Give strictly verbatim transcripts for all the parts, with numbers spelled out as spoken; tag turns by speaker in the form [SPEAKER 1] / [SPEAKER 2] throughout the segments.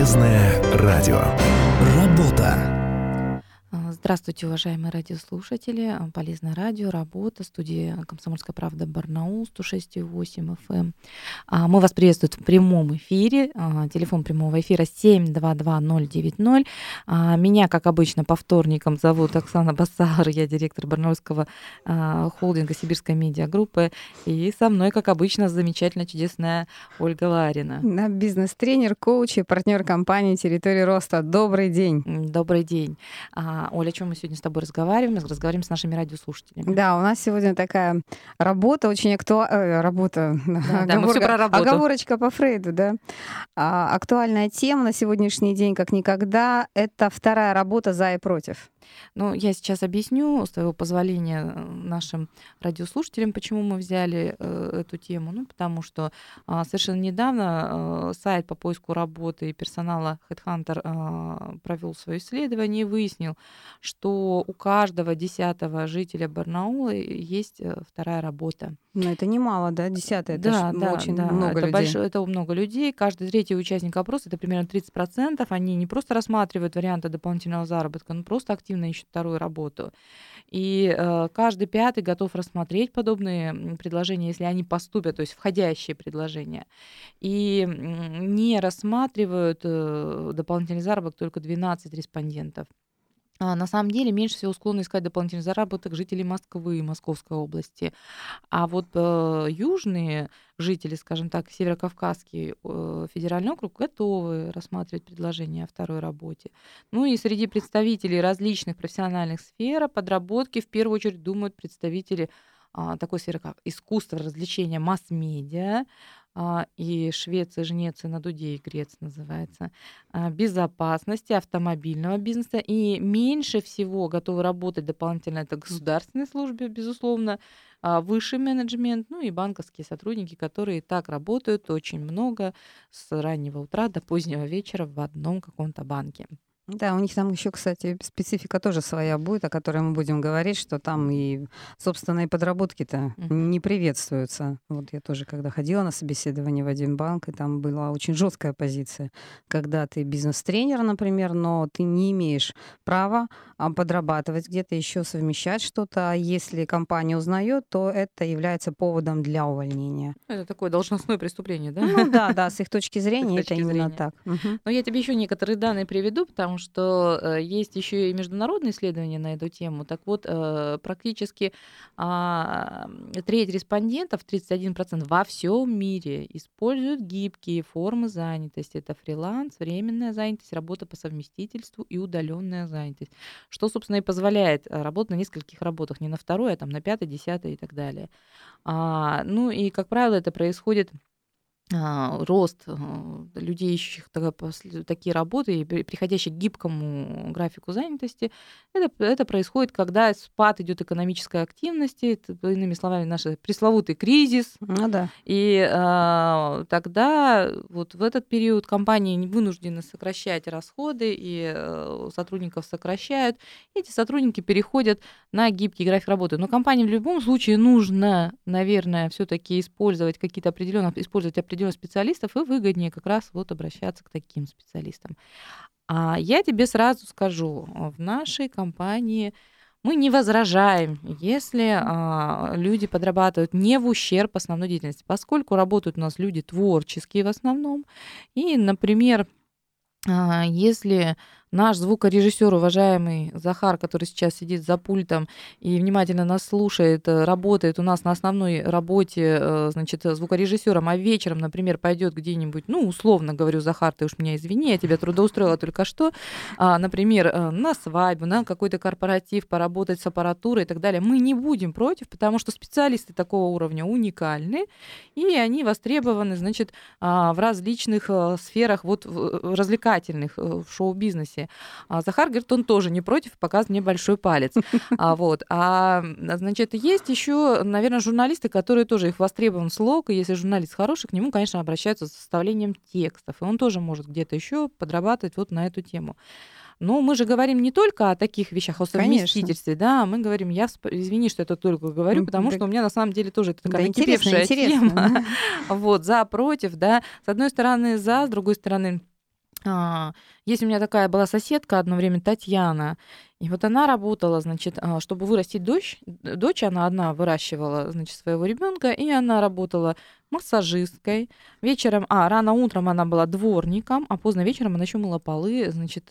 [SPEAKER 1] Полезное радио. Работа.
[SPEAKER 2] Здравствуйте, уважаемые радиослушатели. Полезное радио, работа, студия «Комсомольская правда» Барнаул, сто шесть и восемь эф эм. Мы вас приветствуем в прямом эфире. Телефон прямого эфира семь два два ноль девять ноль. Меня, как обычно, по вторникам зовут Оксана Басар. Я директор барнаульского холдинга «Сибирская медиагруппа». И со мной, как обычно, замечательная, чудесная Ольга Ларина.
[SPEAKER 3] Да, бизнес-тренер, коуч и партнер компании «Территория роста». Добрый день.
[SPEAKER 2] Добрый день. Оля, о чем мы сегодня с тобой разговариваем? Мы разговариваем с нашими радиослушателями.
[SPEAKER 3] Да, у нас сегодня такая работа, очень актуальная, работа,
[SPEAKER 2] да, да, мы все про работу.
[SPEAKER 3] Оговорочка по Фрейду, да. А, актуальная тема на сегодняшний день, как никогда, это вторая работа «За и против».
[SPEAKER 2] Ну, я сейчас объясню, с твоего позволения, нашим радиослушателям, почему мы взяли э, эту тему. Ну, потому что э, совершенно недавно э, сайт по поиску работы и персонала HeadHunter э, провел свое исследование и выяснил, что у каждого десятого жителя Барнаула есть вторая работа.
[SPEAKER 3] Но это немало, да? Десятое, это
[SPEAKER 2] да,
[SPEAKER 3] ж
[SPEAKER 2] да,
[SPEAKER 3] очень
[SPEAKER 2] да,
[SPEAKER 3] много
[SPEAKER 2] это
[SPEAKER 3] людей.
[SPEAKER 2] Большое, это много людей. Каждый третий участник опроса, это примерно тридцать процентов, они не просто рассматривают варианты дополнительного заработка, но просто активно ищут вторую работу. И э, каждый пятый готов рассмотреть подобные предложения, если они поступят, то есть входящие предложения. И не рассматривают э, дополнительный заработок только двенадцать респондентов. А на самом деле меньше всего склонны искать дополнительный заработок жители Москвы и Московской области. А вот э, южные жители, скажем так, Северокавказский э, федеральный округ готовы рассматривать предложения о второй работе. Ну и среди представителей различных профессиональных сфер о подработке в первую очередь думают представители э, такой сферы, как искусство, развлечения, масс-медиа, и Швеция, Жнеция, на дуде и Грец называется, безопасности, автомобильного бизнеса. И меньше всего готовы работать дополнительно это государственной службе, безусловно, высший менеджмент, ну и банковские сотрудники, которые и так работают очень много с раннего утра до позднего вечера в одном каком-то банке.
[SPEAKER 3] Да, у них там еще, кстати, специфика тоже своя будет, о которой мы будем говорить, что там и собственные подработки-то uh-huh. не приветствуются. Вот я тоже, когда ходила на собеседование в один банк, и там была очень жесткая позиция, когда ты бизнес-тренер, например, но ты не имеешь права подрабатывать где-то еще, совмещать что-то, а если компания узнает, то это является поводом для увольнения.
[SPEAKER 2] Это такое должностное преступление, да?
[SPEAKER 3] Ну да, да, с их точки зрения
[SPEAKER 2] точки
[SPEAKER 3] это именно
[SPEAKER 2] зрения.
[SPEAKER 3] так. Uh-huh.
[SPEAKER 2] Но я тебе еще некоторые данные приведу, потому что э, есть еще и международные исследования на эту тему. Так вот, э, практически э, треть респондентов, тридцать один процент во всем мире используют гибкие формы занятости. Это фриланс, временная занятость, работа по совместительству и удаленная занятость. Что, собственно, и позволяет работать на нескольких работах, не на второй, а там на пятой, десятой и так далее. А, ну и, как правило, это происходит рост людей, ищущих такие работы и приходящих к гибкому графику занятости, это, это происходит, когда спад идет экономической активности, это, иными словами, наш пресловутый кризис.
[SPEAKER 3] Ну, да.
[SPEAKER 2] И а, тогда вот в этот период компании вынуждены сокращать расходы, и а, сотрудников сокращают. Эти сотрудники переходят на гибкий график работы. Но компании в любом случае нужно, наверное, все-таки использовать какие-то определенные, использовать определенные специалистов, и выгоднее как раз вот обращаться к таким специалистам. А я тебе сразу скажу, в нашей компании мы не возражаем, если а, люди подрабатывают не в ущерб основной деятельности, поскольку работают у нас люди творческие в основном. И, например, а, если наш звукорежиссер, уважаемый Захар, который сейчас сидит за пультом и внимательно нас слушает, работает у нас на основной работе, значит, звукорежиссером, а вечером, например, пойдет где-нибудь, ну, условно говорю, Захар, ты уж меня извини, я тебя трудоустроила только что, а, например, на свадьбу, на какой-то корпоратив, поработать с аппаратурой и так далее, мы не будем против, потому что специалисты такого уровня уникальны, и они востребованы, значит, в различных сферах, вот, развлекательных, в шоу-бизнесе. А Захар говорит, он тоже не против, показывает мне большой палец. А, вот. а значит, есть еще, наверное, журналисты, которые тоже их востребован слог, и если журналист хороший, к нему, конечно, обращаются с составлением текстов, и он тоже может где-то еще подрабатывать вот на эту тему. Но мы же говорим не только о таких вещах, о совместительстве, да, мы говорим, я, извини, что я это только говорю, потому да, что у меня на самом деле тоже это такая
[SPEAKER 3] да,
[SPEAKER 2] накипевшая
[SPEAKER 3] интересно,
[SPEAKER 2] тема. Вот, за, против, да, с одной стороны за, с другой стороны А, есть у меня такая была соседка одно время, Татьяна. И вот она работала, значит, а, чтобы вырастить дочь, дочь она одна выращивала, значит, своего ребенка, и она работала массажисткой. Вечером, а, рано утром она была дворником, а поздно вечером она еще мыла полы, значит,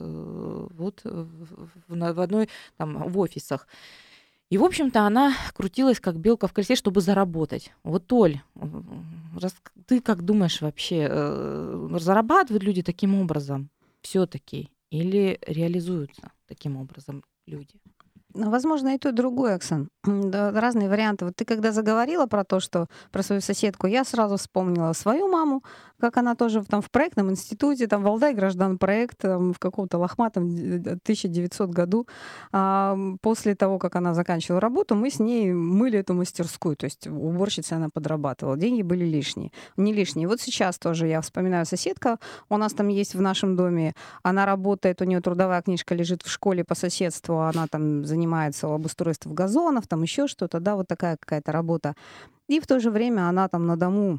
[SPEAKER 2] э, вот в, в- на- в одной, там, в офисах. И, в общем-то, она крутилась как белка в колесе, чтобы заработать. Вот, Оль, м, рас- ты как думаешь вообще, э, зарабатывают люди таким образом все-таки или реализуются таким образом люди?
[SPEAKER 3] Ну, возможно, и то, и другое, Оксан. Да, разные варианты. Вот ты когда заговорила про то, что про свою соседку, я сразу вспомнила свою маму, как она тоже в- там в проектном институте, там Валдай граждан-проект, там, в каком-то лохматом д- тысяча девятисотом году. А, м, после того, как она заканчивала работу, мы с ней мыли эту мастерскую, то есть уборщицей она подрабатывала. Деньги были лишние. Не лишние. Вот сейчас тоже я вспоминаю соседка, у нас там есть в нашем доме, она работает, у нее трудовая книжка лежит в школе по соседству, она там занимается обустройством газонов, там еще что-то, да, вот такая какая-то работа. И в то же время она там на дому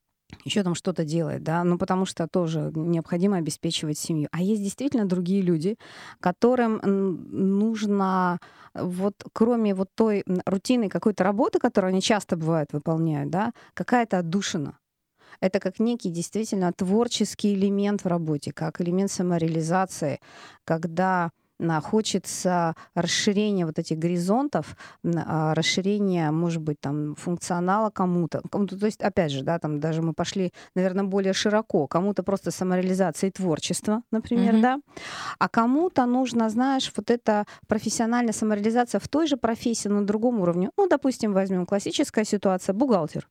[SPEAKER 3] еще там что-то делает, да, ну потому что тоже необходимо обеспечивать семью. А есть действительно другие люди, которым м, нужно вот кроме вот той м, рутинной какой-то работы, которую они часто бывает выполняют, да, какая-то отдушина. Это как некий действительно творческий элемент в работе, как элемент самореализации, когда на, хочется расширения вот этих горизонтов, н- а, расширения, может быть, там, функционала кому-то. Кому-то, то есть, опять же, да, там даже мы пошли, наверное, более широко. Кому-то просто самореализация и творчество, например,
[SPEAKER 2] Мгм.
[SPEAKER 3] да. А кому-то нужно, знаешь, вот эта профессиональная самореализация в той же профессии, но на другом уровне. Ну, допустим, возьмем классическая ситуация, бухгалтер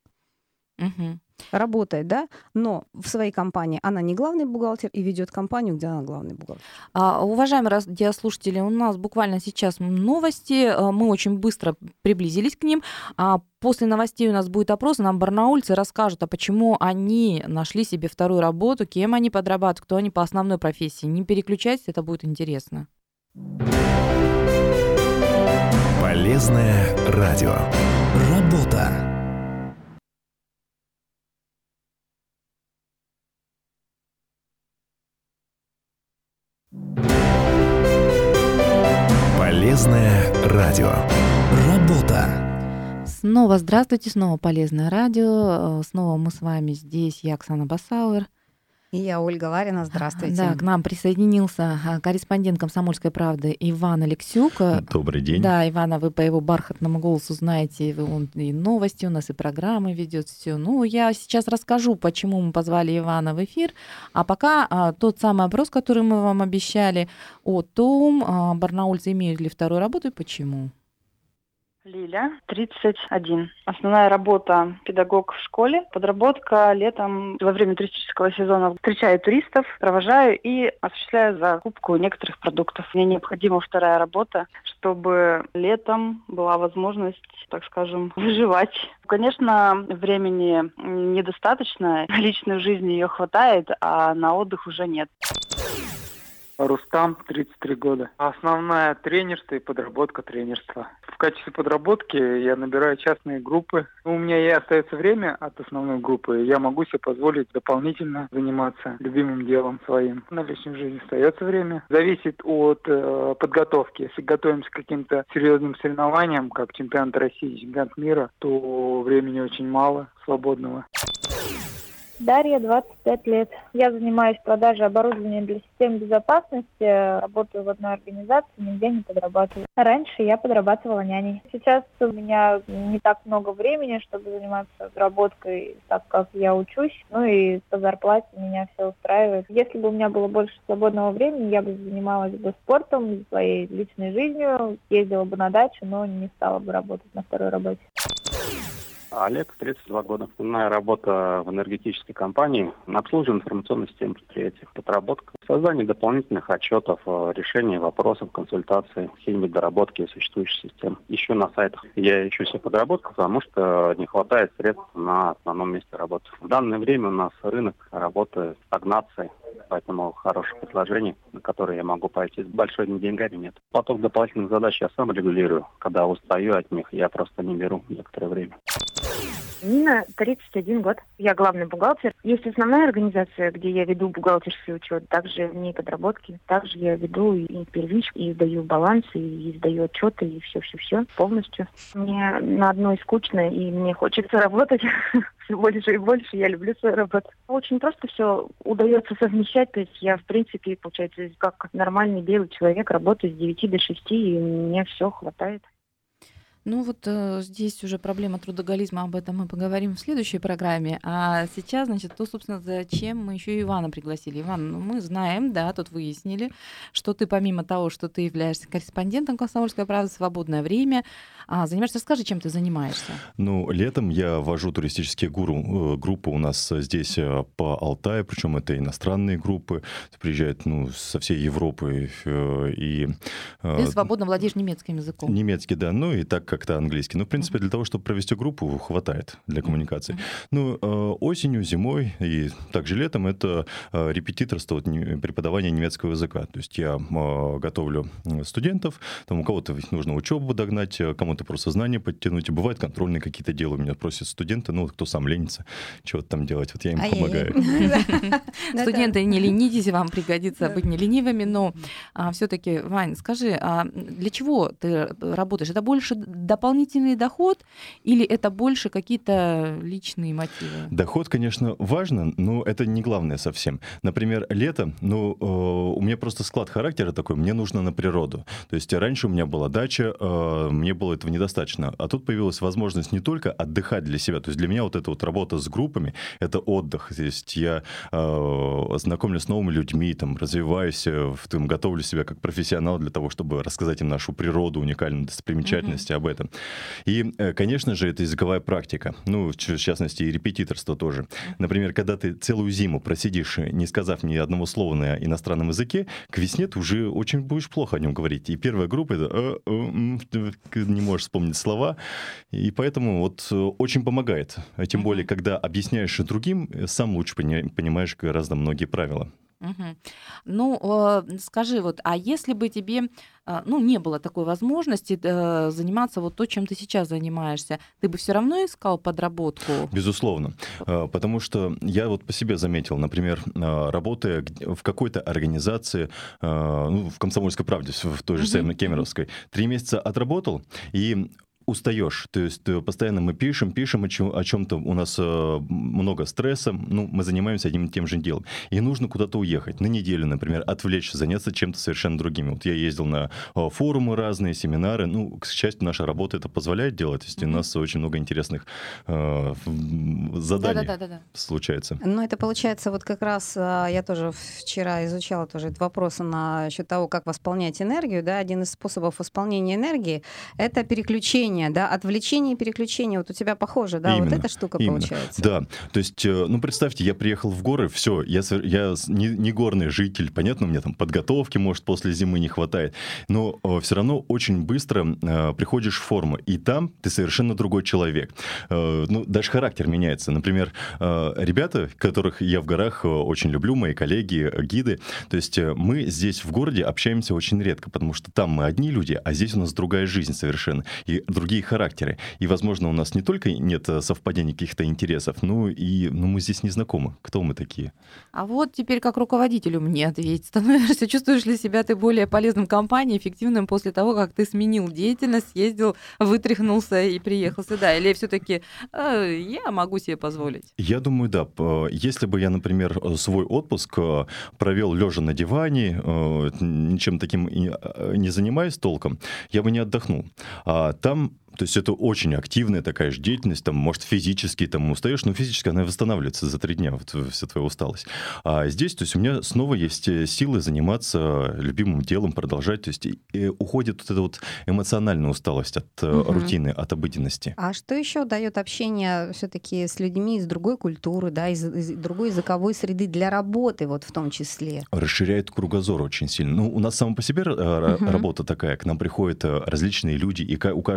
[SPEAKER 2] Мгм.
[SPEAKER 3] работает, да, но в своей компании она не главный бухгалтер и ведет компанию, где она главный бухгалтер.
[SPEAKER 2] А, уважаемые радиослушатели, у нас буквально сейчас новости. а, Мы очень быстро приблизились к ним. А после новостей у нас будет опрос. Нам барнаульцы расскажут, а почему они нашли себе вторую работу, кем они подрабатывают, кто они по основной профессии. Не переключайтесь, это будет интересно.
[SPEAKER 1] Полезное радио. Работа. Полезное радио. Работа.
[SPEAKER 2] Снова здравствуйте, снова полезное радио. э, Снова мы с вами здесь, я Оксана Басауэр.
[SPEAKER 3] И я, Ольга Ларина, здравствуйте.
[SPEAKER 2] Да, к нам присоединился а, корреспондент «Комсомольской правды» Иван Алексюк. Э,
[SPEAKER 4] Добрый день.
[SPEAKER 2] Да, Ивана, вы по его бархатному голосу знаете, вы- он и новости у нас, и программы ведет, все. Ну, я сейчас расскажу, почему мы позвали Ивана в эфир. А пока а, тот самый опрос, который мы вам обещали, о том, а, барнаульцы имеют ли вторую работу и почему.
[SPEAKER 5] Лиля, тридцать один. Основная работа — педагог в школе. Подработка летом во время туристического сезона. Встречаю туристов, провожаю и осуществляю закупку некоторых продуктов. Мне необходима вторая работа, чтобы летом была возможность, так скажем, выживать. Конечно, времени недостаточно. На личную жизнь ее хватает, а на отдых уже нет.
[SPEAKER 6] Рустам, тридцать три года. Основная тренерство и подработка тренерства. В качестве подработки я набираю частные группы. У меня и остается время от основной группы. Я могу себе позволить дополнительно заниматься любимым делом своим. На личной жизни остается время. Зависит от э, подготовки. Если готовимся к каким-то серьезным соревнованиям, как чемпионат России, чемпионат мира, то времени очень мало свободного.
[SPEAKER 7] Дарья, двадцать пять лет. Я занимаюсь продажей оборудования для систем безопасности, работаю в одной организации, нигде не подрабатываю. Раньше я подрабатывала няней. Сейчас у меня не так много времени, чтобы заниматься разработкой, так как я учусь, ну и по зарплате меня все устраивает. Если бы у меня было больше свободного времени, я бы занималась бы спортом, своей личной жизнью, ездила бы на дачу, но не стала бы работать на второй работе.
[SPEAKER 8] Олег, тридцать два года. Основная работа в энергетической компании. Обслуживание информационной системы предприятия. Подработка. Создание дополнительных отчетов, решение вопросов, консультации, какие-нибудь доработки существующих систем. Ищу на сайтах. Я ищу себе подработку, потому что не хватает средств на основном месте работы. В данное время у нас рынок работы стагнации. Поэтому хороших предложений, на которые я могу пойти с большими деньгами, нет. Поток дополнительных задач я сам регулирую. Когда устаю от них, я просто не беру некоторое время.
[SPEAKER 4] Нина, тридцать один год. Я главный бухгалтер. Есть основная организация, где я веду бухгалтерский учет. Также в ней подработки. Также я веду и первичку, и сдаю балансы, и сдаю отчеты, и все-все-все полностью. Мне на одной скучно, и мне хочется работать все больше и больше. Я люблю свою работу. Очень просто все удается совмещать. То есть я, в принципе, получается, как нормальный белый человек, работаю с девяти до шести, и мне все хватает.
[SPEAKER 2] Ну вот э, здесь уже проблема трудоголизма, об этом мы поговорим в следующей программе. А сейчас, значит, то, собственно, зачем мы еще и Ивана пригласили. Иван, ну, мы знаем, да, тут выяснили, что ты помимо того, что ты являешься корреспондентом «Комсомольской правды», в свободное время а, занимаешься. Расскажи, чем ты занимаешься.
[SPEAKER 9] Ну, летом я вожу туристические гуру, группы у нас здесь по Алтаю, причем это иностранные группы, приезжают ну, со всей Европы. И,
[SPEAKER 2] ты свободно владеешь немецким языком.
[SPEAKER 9] Немецкий, да, ну и так как-то английский. Ну, в принципе, для того, чтобы провести группу, хватает для коммуникации. Ну, осенью, зимой и также летом это репетиторство, преподавание немецкого языка. То есть я готовлю студентов, там у кого-то нужно учебу догнать, кому-то просто знания подтянуть. И бывают контрольные какие-то дела. Меня просят студенты, ну, кто сам ленится, чего-то там делать. Вот я им помогаю.
[SPEAKER 2] Студенты, не ленитесь, вам пригодится быть не ленивыми, но все-таки, Вань, скажи, для чего ты работаешь? Это больше дополнительный доход или это больше какие-то личные мотивы?
[SPEAKER 9] Доход, конечно, важно, но это не главное совсем. Например, лето, ну, э, у меня просто склад характера такой, мне нужно на природу. То есть раньше у меня была дача, э, мне было этого недостаточно. А тут появилась возможность не только отдыхать для себя, то есть для меня вот эта вот работа с группами, это отдых. То есть я э, знакомлюсь с новыми людьми, там, развиваюсь, там, готовлю себя как профессионал для того, чтобы рассказать им нашу природу, уникальную достопримечательность, об этом. И, конечно же, это языковая практика. Ну, в частности, и репетиторство тоже. Например, когда ты целую зиму просидишь, не сказав ни одного слова на иностранном языке, к весне ты уже очень будешь плохо о нем говорить. И первая группа — это не можешь вспомнить слова. И поэтому вот очень помогает. Тем более, когда объясняешь другим, сам лучше понимаешь гораздо многие правила.
[SPEAKER 2] Угу. Ну, э, скажи, вот, а если бы тебе, э, ну, не было такой возможности э, заниматься вот то, чем ты сейчас занимаешься, ты бы все равно искал подработку?
[SPEAKER 9] Безусловно, э, потому что я вот по себе заметил, например, э, работая в какой-то организации, э, ну, в «Комсомольской правде», в той же самой Кемеровской, три месяца отработал, и устаешь, то есть постоянно мы пишем, пишем о, чем, о чем-то, у нас э, много стресса, ну, мы занимаемся одним и тем же делом. И нужно куда-то уехать, на неделю, например, отвлечься, заняться чем-то совершенно другим. Вот я ездил на э, форумы разные, семинары, ну, к счастью, наша работа это позволяет делать, то есть mm-hmm. у нас очень много интересных э, заданий Да-да-да-да-да. случается.
[SPEAKER 3] Ну, это получается вот как раз, я тоже вчера изучала тоже этот вопрос насчет того, как восполнять энергию, да, один из способов восполнения энергии — это переключение, да, отвлечение и переключение. Вот у тебя похоже, да,
[SPEAKER 9] именно,
[SPEAKER 3] вот эта штука
[SPEAKER 9] именно.
[SPEAKER 3] Получается.
[SPEAKER 9] Да, то есть, ну, представьте, я приехал в горы, все, я, я не, не горный житель, понятно, мне там подготовки, может, после зимы не хватает, но все равно очень быстро э, приходишь в форму, и там ты совершенно другой человек. Э, ну, даже характер меняется. Например, э, ребята, которых я в горах очень люблю, мои коллеги, гиды, то есть мы здесь в городе общаемся очень редко, потому что там мы одни люди, а здесь у нас другая жизнь совершенно. И другие характеры. И, возможно, у нас не только нет совпадений каких-то интересов, но и ну, мы здесь не знакомы. Кто мы такие?
[SPEAKER 2] А вот теперь как руководителю мне ответь. Становишься, чувствуешь ли себя ты более полезным компании, эффективным после того, как ты сменил деятельность, съездил, вытряхнулся и приехал сюда? Или все-таки э, я могу себе позволить?
[SPEAKER 9] Я думаю, да. Если бы я, например, свой отпуск провел лежа на диване, ничем таким не занимаясь толком, я бы не отдохнул. А там То есть это очень активная такая же деятельность, там, может, физически там устаешь, но физически она восстанавливается за три дня, вот вся твоя усталость. А здесь, то есть у меня снова есть силы заниматься любимым делом, продолжать, то есть и уходит вот эта вот эмоциональная усталость от угу. рутины, от обыденности.
[SPEAKER 3] А что еще дает общение все-таки с людьми из другой культуры, да, из, из другой языковой среды для работы, вот в том числе?
[SPEAKER 9] Расширяет кругозор очень сильно. Ну, у нас сама по себе угу. работа такая, к нам приходят различные люди, и у каждого своя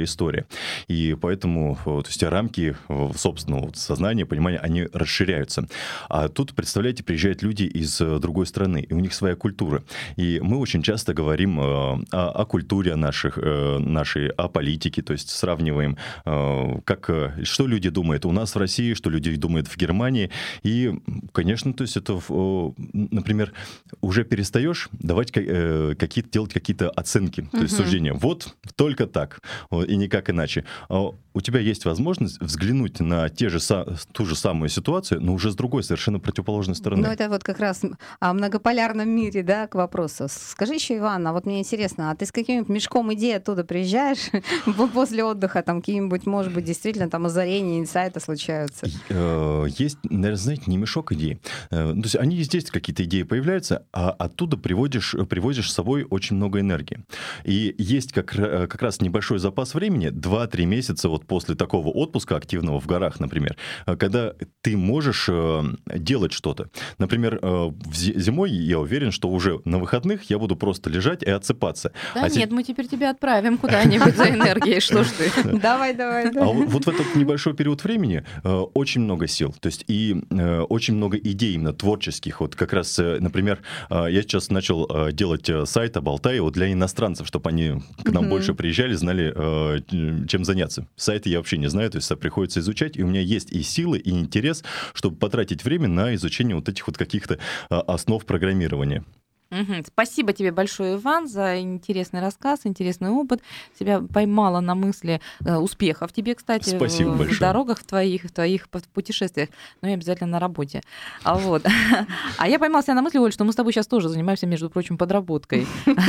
[SPEAKER 9] история. И поэтому то есть, рамки собственного сознания, понимания, они расширяются. А тут, представляете, приезжают люди из другой страны, и у них своя культура. И мы очень часто говорим о, о культуре наших, нашей, о политике, то есть сравниваем, как, что люди думают у нас в России, что люди думают в Германии. И, конечно, то есть это, например, уже перестаешь давать какие-то, делать какие-то оценки, то есть суждения. Вот только так, и никак иначе. У тебя есть возможность взглянуть на те же, ту же самую ситуацию, но уже с другой, совершенно противоположной стороны.
[SPEAKER 3] Ну, это вот как раз о многополярном мире, да, к вопросу. Скажи еще, Иван, а вот мне интересно, а ты с каким-нибудь мешком идей оттуда приезжаешь после отдыха, там какие-нибудь, может быть, действительно там озарения, инсайты случаются?
[SPEAKER 9] Есть, наверное, знаете, не мешок идей. То есть они здесь какие-то идеи появляются, а оттуда приводишь, привозишь с собой очень много энергии. И есть как, как раз небольшой запас времени, два-три месяца вот после такого отпуска активного в горах, например, когда ты можешь делать что-то. Например, зимой я уверен, что уже на выходных я буду просто лежать и отсыпаться.
[SPEAKER 2] Да
[SPEAKER 9] а
[SPEAKER 2] нет,
[SPEAKER 9] те...
[SPEAKER 2] мы теперь тебя отправим куда-нибудь за энергией, что ж ты.
[SPEAKER 3] Давай, давай.
[SPEAKER 9] А вот в этот небольшой период времени очень много сил, то есть и очень много идей именно творческих. Вот как раз, например, я сейчас начал делать сайт об Алтае вот для иностранцев, чтобы они к нам больше приезжали, знали, чем заняться. Сайты я вообще не знаю, то есть приходится изучать, и у меня есть и силы, и интерес, чтобы потратить время на изучение вот этих вот каких-то основ программирования.
[SPEAKER 2] Угу. Спасибо тебе большое, Иван, за интересный рассказ, интересный опыт. Тебя поймала на мысли э, успехов тебе, кстати,
[SPEAKER 9] Спасибо
[SPEAKER 2] в,
[SPEAKER 9] большое.
[SPEAKER 2] в дорогах в твоих, в твоих путешествиях, но и обязательно на работе. А, вот. а я поймала себя на мысли, Оль, что мы с тобой сейчас тоже занимаемся, между прочим, подработкой.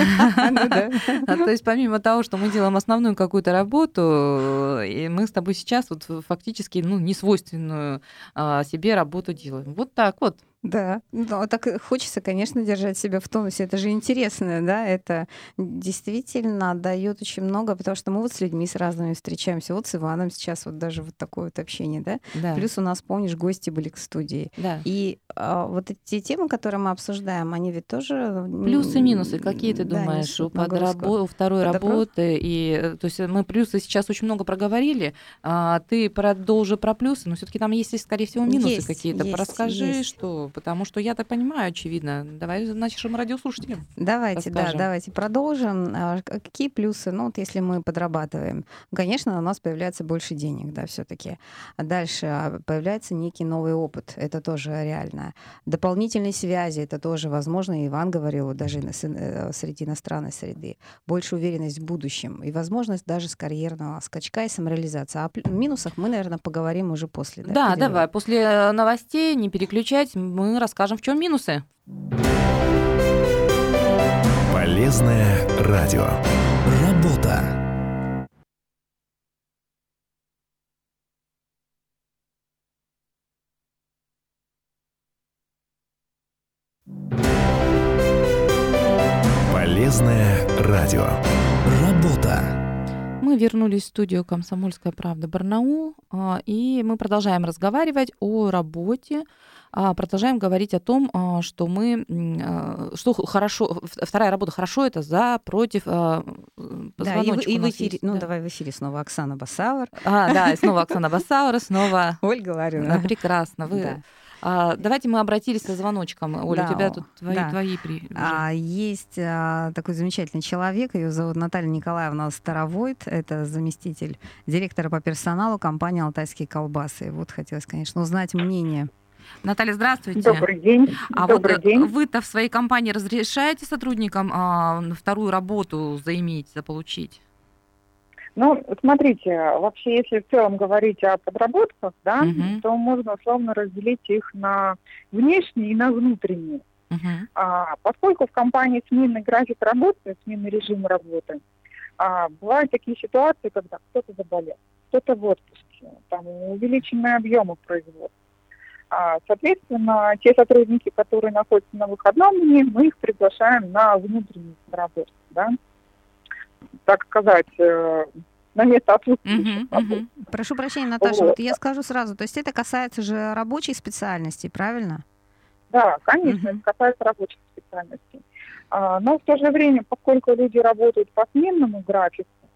[SPEAKER 2] То есть помимо того, что мы делаем основную какую-то работу, мы с тобой сейчас вот фактически несвойственную себе работу делаем. Вот так вот.
[SPEAKER 3] Да, но так хочется, конечно, держать себя в тонусе. Это же интересно, да, это действительно дает очень много, потому что мы вот с людьми с разными встречаемся. Вот с Иваном сейчас вот даже вот такое вот общение, да.
[SPEAKER 2] да.
[SPEAKER 3] Плюс у нас, помнишь, гости были к студии.
[SPEAKER 2] Да.
[SPEAKER 3] И а, вот эти темы, которые мы обсуждаем, они ведь тоже...
[SPEAKER 2] Плюсы и минусы, какие ты
[SPEAKER 3] да,
[SPEAKER 2] думаешь, у, подрабо... у второй это работы? Про... И, то есть мы плюсы сейчас очень много проговорили, а ты продолжи про плюсы, но все-таки там есть, скорее всего, минусы
[SPEAKER 3] есть,
[SPEAKER 2] какие-то.
[SPEAKER 3] Есть,
[SPEAKER 2] Расскажи,
[SPEAKER 3] есть.
[SPEAKER 2] что... Потому что я так понимаю, очевидно. Давай нашим радиослушателям
[SPEAKER 3] Давайте,
[SPEAKER 2] расскажем.
[SPEAKER 3] да, давайте продолжим. Какие плюсы? Ну, вот если мы подрабатываем, конечно, у нас появляется больше денег, да, все-таки. А дальше появляется некий новый опыт. Это тоже реально. Дополнительные связи, это тоже возможно. Иван говорил, даже среди иностранной среды. Больше уверенность в будущем. И возможность даже с карьерного скачка и самореализации. О минусах мы, наверное, поговорим уже после. Да,
[SPEAKER 2] да давай. После новостей не переключать. Мы расскажем, в чем минусы.
[SPEAKER 1] Полезное радио. Работа. Полезное радио. Работа.
[SPEAKER 2] Мы вернулись в студию «Комсомольская правда» Барнаул, и мы продолжаем разговаривать о работе, продолжаем говорить о том, что мы, что хорошо, вторая работа хорошо, это за, против, позвоночек
[SPEAKER 3] да, и, в, и в эфире,
[SPEAKER 2] есть,
[SPEAKER 3] ну
[SPEAKER 2] да.
[SPEAKER 3] давай в эфире снова Оксана Басауэр.
[SPEAKER 2] А, да, и снова Оксана Басауэр, снова
[SPEAKER 3] Ольга Ларина.
[SPEAKER 2] Прекрасно, вы...
[SPEAKER 3] Да.
[SPEAKER 2] А, давайте мы обратились со звоночком. Оля,
[SPEAKER 3] да,
[SPEAKER 2] у тебя тут твои...
[SPEAKER 3] Да.
[SPEAKER 2] твои при...
[SPEAKER 3] а, есть а, такой замечательный человек, ее зовут Наталья Николаевна Старовойт, это заместитель директора по персоналу компании «Алтайские колбасы». Вот хотелось, конечно, узнать мнение.
[SPEAKER 2] Наталья, здравствуйте.
[SPEAKER 4] Добрый день.
[SPEAKER 2] А
[SPEAKER 4] Добрый
[SPEAKER 2] вот
[SPEAKER 4] день.
[SPEAKER 2] Вы-то в своей компании разрешаете сотрудникам а, вторую работу заиметь, заполучить?
[SPEAKER 10] Ну, смотрите, вообще, если в целом говорить о подработках, да,
[SPEAKER 2] uh-huh.
[SPEAKER 10] то можно условно разделить их на внешние и на внутренние.
[SPEAKER 2] Uh-huh.
[SPEAKER 10] А, поскольку в компании сменный график работы, сменный режим работы, а, бывают такие ситуации, когда кто-то заболел, кто-то в отпуске, там увеличенные объемы производства. А, соответственно, те сотрудники, которые находятся на выходном дне, мы их приглашаем на внутреннюю подработку, да. Так сказать, на место отсутствующих.
[SPEAKER 2] Uh-huh, uh-huh.
[SPEAKER 3] Прошу прощения, Наташа, вот. вот я скажу сразу, то есть это касается же рабочей специальности, правильно?
[SPEAKER 10] Да, конечно, uh-huh. это касается рабочих специальностей. А, но в то же время, поскольку люди работают по сменному графику,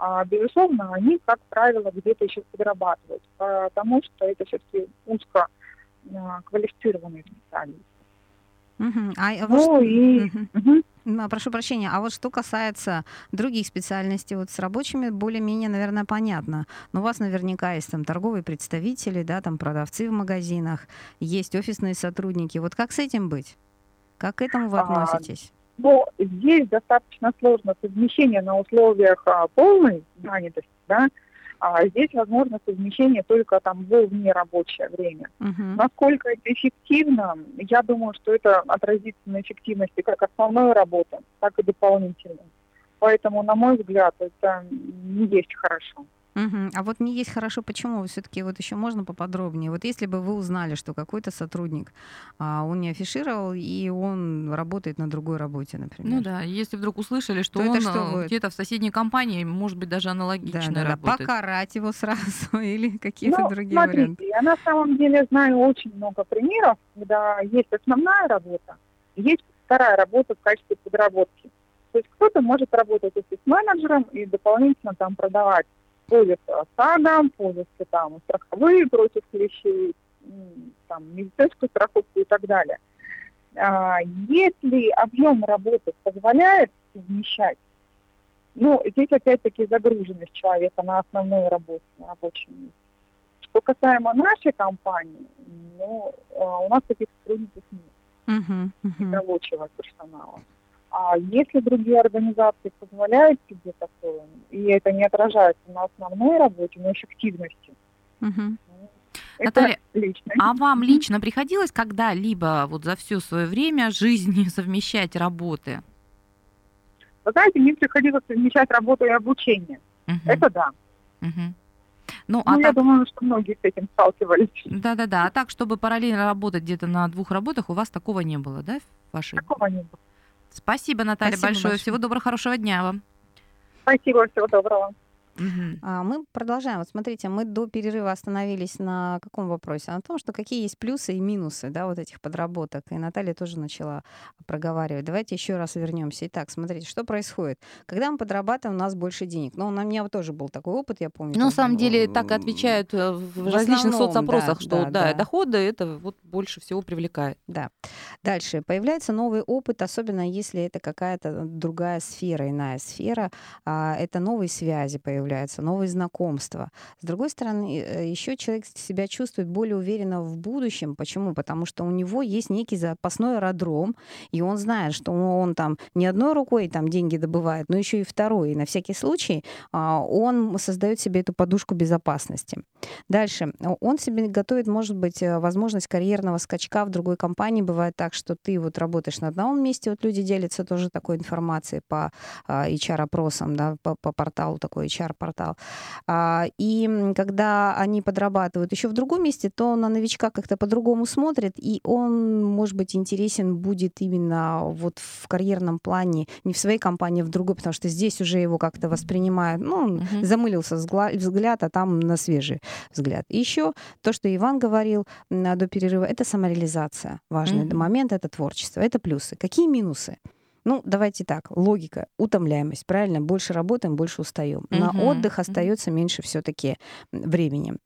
[SPEAKER 10] А, безусловно, они, как правило, где-то еще подрабатывают, потому что это все-таки узко а, квалифицированные специалисты.
[SPEAKER 3] Мгм. А, а вот
[SPEAKER 10] Ну
[SPEAKER 3] что-
[SPEAKER 10] и...
[SPEAKER 3] Мгм.
[SPEAKER 10] Мгм.
[SPEAKER 3] Ну, а прошу прощения, а вот что касается других специальностей, вот с рабочими более-менее, наверное, понятно. Но у вас наверняка есть там торговые представители, да, там продавцы в магазинах, есть офисные сотрудники. Вот как с этим быть? Как к этому вы
[SPEAKER 10] А,
[SPEAKER 3] относитесь?
[SPEAKER 10] Но здесь достаточно сложно совмещение на условиях а, полной занятости, да, а здесь возможно совмещение только там в внерабочее время.
[SPEAKER 3] Мгм.
[SPEAKER 10] Насколько это эффективно, я думаю, что это отразится на эффективности как основной работы, так и дополнительной. Поэтому, на мой взгляд, это не есть хорошо.
[SPEAKER 3] Мгм. А вот не есть хорошо, почему? Все-таки вот еще можно поподробнее. Вот если бы вы узнали, что какой-то сотрудник, а, он не афишировал, и он работает на другой работе, например.
[SPEAKER 2] Ну да, если вдруг услышали, что
[SPEAKER 3] То это
[SPEAKER 2] он
[SPEAKER 3] что
[SPEAKER 2] э,
[SPEAKER 3] будет?
[SPEAKER 2] где-то в соседней компании, может быть, даже
[SPEAKER 3] Да,
[SPEAKER 2] аналогично
[SPEAKER 3] да, да.
[SPEAKER 2] работает.
[SPEAKER 3] Покарать его сразу или какие-то
[SPEAKER 10] Ну,
[SPEAKER 3] другие варианты.
[SPEAKER 10] смотрите, я на самом деле знаю очень много примеров, когда есть основная работа, и есть вторая работа в качестве подработки. То есть кто-то может работать офис-менеджером и дополнительно там продавать полис ОСАГО, полисы там страховые против клещей, м, там, медицинскую страховку и так далее. А, если объем работы позволяет совмещать, ну, здесь опять-таки загруженность человека на основной работе, на рабочем месте. Что касаемо нашей компании, ну, а, у нас таких сотрудников нет,
[SPEAKER 3] Мгм, мгм.
[SPEAKER 10] рабочего персонала. А если другие организации позволяют себе такое, и это не отражается на основной работе, на эффективности,
[SPEAKER 3] Мгм.
[SPEAKER 10] ну, это
[SPEAKER 2] Наталья,
[SPEAKER 10] лично.
[SPEAKER 2] а вам
[SPEAKER 10] Мгм.
[SPEAKER 2] лично приходилось когда-либо вот за все свое время жизни совмещать работы?
[SPEAKER 10] Вы знаете, мне приходилось совмещать работу и обучение.
[SPEAKER 2] Мгм,
[SPEAKER 10] Это да.
[SPEAKER 2] мгм. Ну, а
[SPEAKER 10] Ну, я
[SPEAKER 2] так,
[SPEAKER 10] думаю, что многие с этим сталкивались.
[SPEAKER 2] да-да-да, а так, чтобы параллельно работать где-то на двух работах, у вас такого не было, да, в вашей?
[SPEAKER 10] Такого не было.
[SPEAKER 2] Спасибо, Наталья,
[SPEAKER 3] Спасибо
[SPEAKER 2] большое.
[SPEAKER 3] большое.
[SPEAKER 2] Всего доброго, хорошего дня вам.
[SPEAKER 10] Спасибо, всего доброго.
[SPEAKER 2] Мгм.
[SPEAKER 3] А, Мы продолжаем. Вот смотрите, мы до перерыва остановились на каком вопросе? На том, что какие есть плюсы и минусы, да, вот этих подработок. И Наталья тоже начала проговаривать. Давайте еще раз вернемся. Итак, смотрите, что происходит. Когда мы подрабатываем, у нас больше денег. Ну, у меня тоже был такой опыт, я помню.
[SPEAKER 2] Ну, на
[SPEAKER 3] там,
[SPEAKER 2] самом деле, так
[SPEAKER 3] м,
[SPEAKER 2] отвечают э, в
[SPEAKER 3] в
[SPEAKER 2] различных
[SPEAKER 3] основном,
[SPEAKER 2] соцопросах,
[SPEAKER 3] да,
[SPEAKER 2] что
[SPEAKER 3] да,
[SPEAKER 2] да,
[SPEAKER 3] да.
[SPEAKER 2] доходы это вот больше всего привлекает.
[SPEAKER 3] Да. Дальше. Появляется новый опыт, особенно если это какая-то другая сфера, иная сфера. А, Это новые связи появляются, новые знакомства. С другой стороны, еще человек себя чувствует более уверенно в будущем. Почему? Потому что у него есть некий запасной аэродром, и он знает, что он там не одной рукой там деньги добывает, но еще и второй. И на всякий случай а, он создает себе эту подушку безопасности. Дальше. Он себе готовит, может быть, э, возможность карьерного скачка в другой компании. Бывает так, что ты вот работаешь на одном месте, вот люди делятся тоже такой информацией по а, эйч ар-опросам, да, по, по порталу, такой эйч ар-портал. А, И м, когда они подрабатывают еще в другом месте, то на новичка как-то по-другому смотрит, и он, может быть, интересен будет именно вот в карьерном плане, не в своей компании, а в другой, потому что здесь уже его как-то воспринимают, ну, он
[SPEAKER 2] Мгм.
[SPEAKER 3] замылился взгла- взгляд, а там на свежий взгляд. И еще то, что Иван говорил м, до перерыва, это самореализация. Важный
[SPEAKER 2] Мгм.
[SPEAKER 3] момент — это творчество, это плюсы. Какие минусы? Ну, давайте так, логика, утомляемость, правильно? Больше работаем, больше устаем. На
[SPEAKER 2] Мгм.
[SPEAKER 3] отдых
[SPEAKER 2] Мгм.
[SPEAKER 3] остается меньше все-таки времени.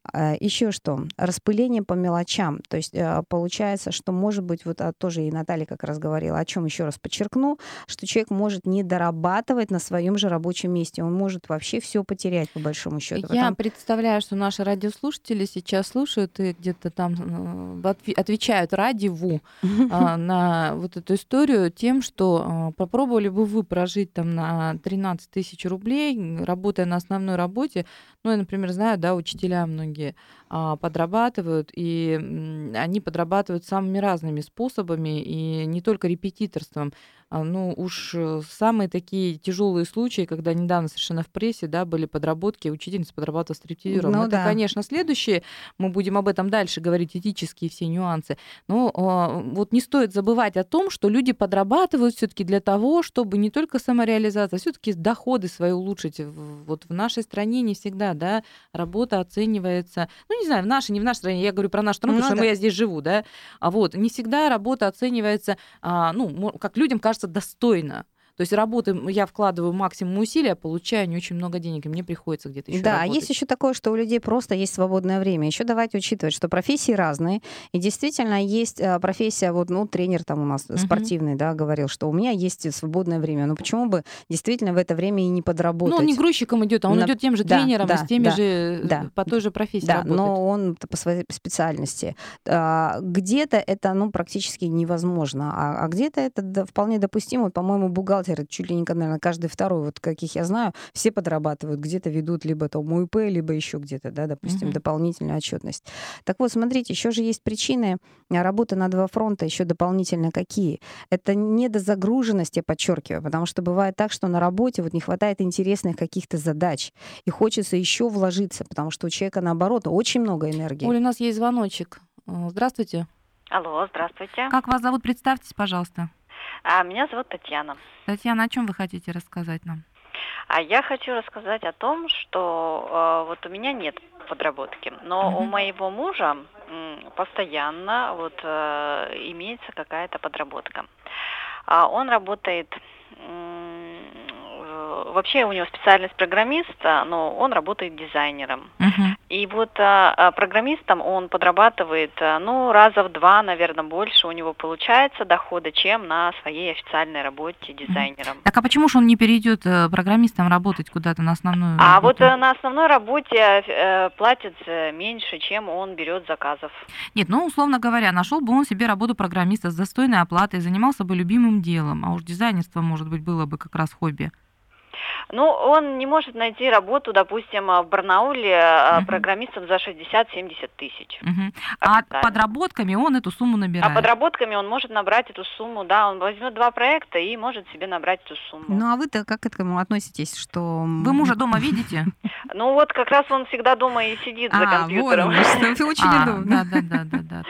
[SPEAKER 3] Еще что? Распыление по мелочам. То есть э, получается, что может быть, вот а, тоже и Наталья как раз говорила, о чем еще раз подчеркну, что человек может не дорабатывать на своем же рабочем месте. Он может вообще все потерять, по большому счету.
[SPEAKER 2] Я
[SPEAKER 3] Потому-
[SPEAKER 2] представляю, что наши радиослушатели сейчас слушают и где-то там э, отви- отвечают радиву а, на вот эту историю тем, что а, попробовали бы вы прожить там на тринадцать тысяч рублей, м, работая на основной работе. Ну, я, например, знаю, да, учителя многие а, подрабатывают, и м, они подрабатывают самыми разными способами, и не только репетиторством. А, Ну, уж э, самые такие тяжелые случаи, когда недавно совершенно в прессе, да, были подработки, учительница подрабатывала стриптизером.
[SPEAKER 3] Ну
[SPEAKER 2] Это,
[SPEAKER 3] да.
[SPEAKER 2] конечно, следующее. Мы будем об этом дальше говорить, этические все нюансы. Но а, вот не стоит забывать о том, что люди подрабатывают все-таки для того, чтобы не только самореализация, все-таки доходы свои улучшить. В- Вот в нашей стране не всегда, да, работа оценивается. Ну, не знаю, в нашей, не в нашей стране, я говорю про нашу страну,
[SPEAKER 3] Ну
[SPEAKER 2] потому что
[SPEAKER 3] да.
[SPEAKER 2] мы- я здесь живу, да. А вот не всегда работа оценивается, а, ну, мо- как людям кажется, достойно. То есть работы я вкладываю максимум усилий, а получаю не очень много денег, и мне приходится где-то еще
[SPEAKER 3] Да,
[SPEAKER 2] работать.
[SPEAKER 3] есть еще такое, что у людей просто есть свободное время. Еще давайте учитывать, что профессии разные, и действительно есть профессия, вот, ну, тренер там у нас uh-huh. спортивный, да, говорил, что у меня есть свободное время. Ну, почему бы действительно в это время и не подработать?
[SPEAKER 2] Ну, он не грузчиком идет, а он
[SPEAKER 3] На...
[SPEAKER 2] идет тем же
[SPEAKER 3] да,
[SPEAKER 2] тренером,
[SPEAKER 3] да,
[SPEAKER 2] и с теми
[SPEAKER 3] да,
[SPEAKER 2] же,
[SPEAKER 3] да,
[SPEAKER 2] по той же профессии
[SPEAKER 3] да,
[SPEAKER 2] работает.
[SPEAKER 3] но он по своей специальности. Где-то это, ну, практически невозможно, а, а где-то это да, вполне допустимо. По-моему, бухгалтеры чуть ли не, наверное, каждый второй, вот каких я знаю, все подрабатывают, где-то ведут либо там УИП, либо еще где-то, да, допустим, uh-huh. дополнительную отчетность. Так вот, смотрите, еще же есть причины работы на два фронта, еще дополнительно какие. Это недозагруженность, я подчеркиваю, потому что бывает так, что на работе вот не хватает интересных каких-то задач, и хочется еще вложиться, потому что у человека, наоборот, очень много энергии.
[SPEAKER 2] Оля, у нас есть звоночек. Здравствуйте.
[SPEAKER 11] Алло, здравствуйте.
[SPEAKER 2] Как вас зовут? Представьтесь, пожалуйста.
[SPEAKER 11] А, меня зовут Татьяна.
[SPEAKER 2] Татьяна, о чем вы хотите рассказать нам?
[SPEAKER 11] А я хочу рассказать о том, что э, вот у меня нет подработки, но uh-huh. у моего мужа м, постоянно вот э, имеется какая-то подработка. А он работает, м, вообще у него специальность программиста, но он работает дизайнером. Uh-huh. И вот а, программистом он подрабатывает, ну, раза в два, наверное, больше у него получается дохода, чем на своей официальной работе дизайнером.
[SPEAKER 2] Так а почему же он не перейдет программистом работать куда-то на основную
[SPEAKER 11] а
[SPEAKER 2] работу?
[SPEAKER 11] А вот на основной работе э, платят меньше, чем он берет заказов.
[SPEAKER 2] Нет, ну, условно говоря, нашел бы он себе работу программиста с достойной оплатой, занимался бы любимым делом, а уж дизайнерство, может быть, было бы как раз хобби.
[SPEAKER 11] Ну, он не может найти работу, допустим, в Барнауле uh-huh. программистом за шестьдесят-семьдесят тысяч.
[SPEAKER 2] Uh-huh. А подработками он эту сумму набирает?
[SPEAKER 11] А подработками он может набрать эту сумму, да, он возьмет два проекта и может себе набрать эту сумму.
[SPEAKER 3] Ну, а вы-то как к этому относитесь, что...
[SPEAKER 2] Вы мужа дома видите?
[SPEAKER 11] Ну, вот как раз он всегда дома и сидит за компьютером.
[SPEAKER 3] Это очень удобно.
[SPEAKER 2] Да-да-да.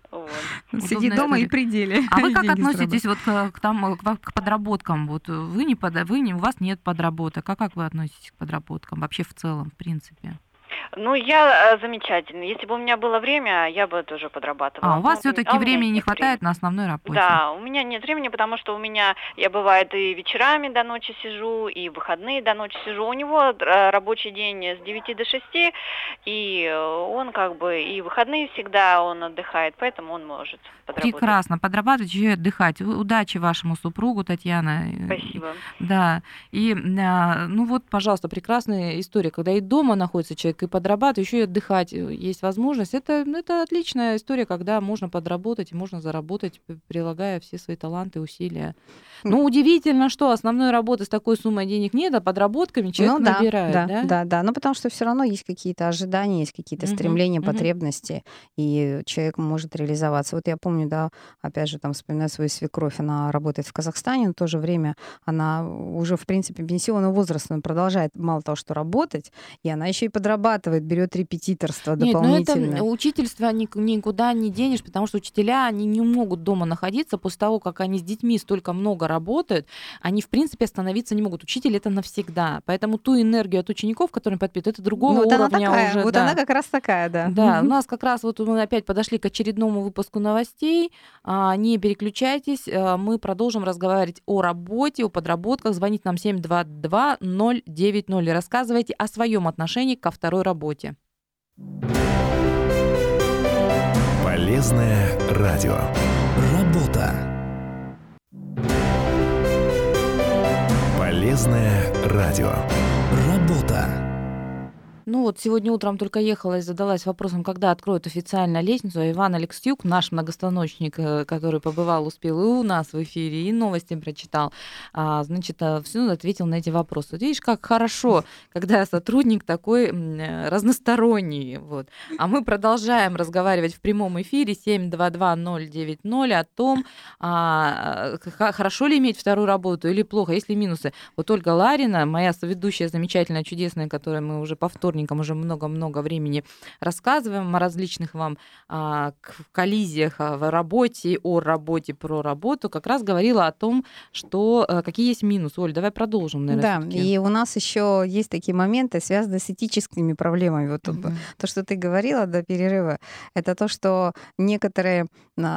[SPEAKER 3] Сидит дома и при деле.
[SPEAKER 2] А вы как относитесь вот к подработкам? Вот вы не у вас нет подработок. А как вы относитесь к подработкам вообще в целом, в принципе?
[SPEAKER 11] Ну, я замечательно. Если бы у меня было время, я бы тоже подрабатывала.
[SPEAKER 2] А у вас все-таки а времени не хватает времени. На основной работе?
[SPEAKER 11] Да, у меня нет времени, потому что у меня, я бывает и вечерами до ночи сижу, и в выходные до ночи сижу. У него рабочий день с девяти до шести, и он как бы и в выходные всегда он отдыхает, поэтому он может подработать.
[SPEAKER 2] Прекрасно, подрабатывать еще и отдыхать. Удачи вашему супругу, Татьяна.
[SPEAKER 11] Спасибо.
[SPEAKER 2] Да, и ну вот, пожалуйста, прекрасная история, когда и дома находится человек, и подрабатывать, еще и отдыхать есть возможность. Это, это отличная история, когда можно подработать и можно заработать, прилагая все свои таланты, усилия. Ну, удивительно, что основной работы с такой суммой денег нет, а подработками человек
[SPEAKER 3] ну, да,
[SPEAKER 2] набирает.
[SPEAKER 3] Да,
[SPEAKER 2] да,
[SPEAKER 3] да, да. Ну, потому что все равно есть какие-то ожидания, есть какие-то uh-huh, стремления, uh-huh. потребности, и человек может реализоваться. Вот я помню, да, опять же, там вспоминаю свою свекровь, она работает в Казахстане, но в то же время она уже, в принципе, пенсионного возраста, продолжает мало того, что работать, и она еще и подрабатывает, берет репетиторство дополнительное.
[SPEAKER 2] Нет, ну это учительство никуда не денешь, потому что учителя, они не могут дома находиться после того, как они с детьми столько много работают, они, в принципе, остановиться не могут. Учитель — это навсегда. Поэтому ту энергию от учеников, которым подпитывают, это другого
[SPEAKER 3] ну, вот
[SPEAKER 2] уровня
[SPEAKER 3] она такая,
[SPEAKER 2] уже.
[SPEAKER 3] Вот
[SPEAKER 2] да.
[SPEAKER 3] она как раз такая, да.
[SPEAKER 2] Да, у нас как раз вот мы опять подошли к очередному выпуску новостей. Не переключайтесь, мы продолжим разговаривать о работе, о подработках. Звоните нам семь два два ноль девять ноль и рассказывайте о своем отношении ко второй работе.
[SPEAKER 1] Полезное радио. Работа. Полезное радио. Работа.
[SPEAKER 2] Ну вот сегодня утром только ехала и задалась вопросом, когда откроют официально лестницу. А Иван Алексюк, наш многостаночник, который побывал, успел и у нас в эфире, и новости прочитал, значит, все ответил на эти вопросы. Вот видишь, как хорошо, когда сотрудник такой разносторонний. Вот. А мы продолжаем разговаривать в прямом эфире семь два два ноль девять ноль о том, а, хорошо ли иметь вторую работу или плохо, есть ли минусы. Вот Ольга Ларина, моя соведущая замечательная, чудесная, которую мы уже повторно вторникам уже много-много времени рассказываем о различных вам а, коллизиях в работе, о работе, про работу, как раз говорила о том, что а, какие есть минусы. Оль, давай продолжим, наверное.
[SPEAKER 3] Да, и у нас еще есть такие моменты, связанные с этическими проблемами. Вот
[SPEAKER 2] Мгм.
[SPEAKER 3] то, что ты говорила до перерыва, это то, что некоторые